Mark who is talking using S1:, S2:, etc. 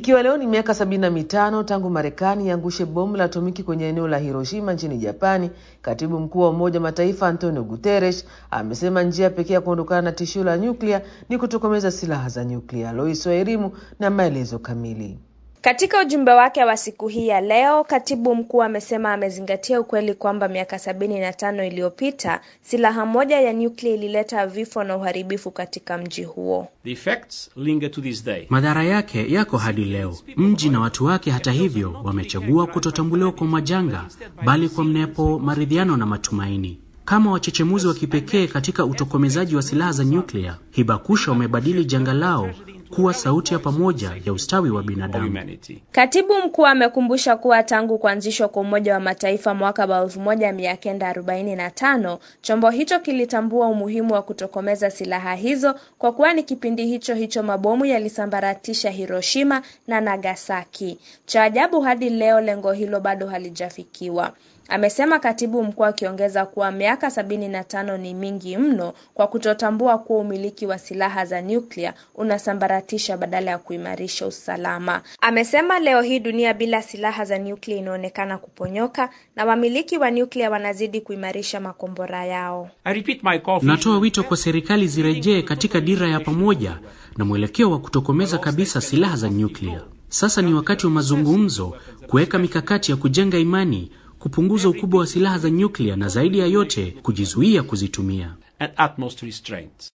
S1: Ikiwa leo ni miaka 75 tangu Marekani iangushe bomu la atomiki kwenye eneo la Hiroshima nchini Japani, Katibu Mkuu wa Umoja wa Mataifa Antonio Guterres amesema njia pekee ya kuondokana na tishio la nyuklia ni kutokomeza silaha za nyuklia. Lois Wairimu na maelezo kamili.
S2: Katika ujumbe wake wa siku hii ya leo, Katibu Mkuu amesema amezingatia ukweli kwamba miaka 75 iliyopita silaha moja ya nyuklia ilileta vifo na uharibifu katika mji huo.
S3: The effects linger to this day.
S4: Madhara yake yako hadi leo. Mji na watu wake hata hivyo wamechagua kutotambuliwa kwa majanga, bali kwa mnepo, maridhiano na matumaini. Kama wachechemuzi wa kipekee katika utokomezaji wa silaha za nyuklia, Hibakusha wamebadili janga lao kuwa sauti ya pamoja ya ustawi wa binadamu.
S2: Katibu Mkuu amekumbusha kuwa tangu kuanzishwa kwa Umoja wa Mataifa mwaka 1945, chombo hicho kilitambua umuhimu wa kutokomeza silaha hizo kwa kuwa ni kipindi hicho mabomu yalisambaratisha Hiroshima na Nagasaki. Cha ajabu hadi leo lengo hilo bado halijafikiwa. Amesema Katibu Mkuu akiongeza kuwa miaka 75 ni mingi mno kwa kutotambua kuwa umiliki wa silaha za nyuklia unasambaratisha badala ya kuimarisha usalama. Amesema leo hii dunia bila silaha za nyuklia inaonekana kuponyoka na wamiliki wa nyuklia wanazidi kuimarisha makombora yao.
S4: Natoa wito kwa serikali zirejee katika dira ya pamoja na mwelekeo wa kutokomeza kabisa silaha za nyuklia. Sasa ni wakati wa mazungumzo, kuweka mikakati ya kujenga imani, kupunguza ukubwa wa silaha za nyuklia na zaidi ya yote kujizuia kuzitumia.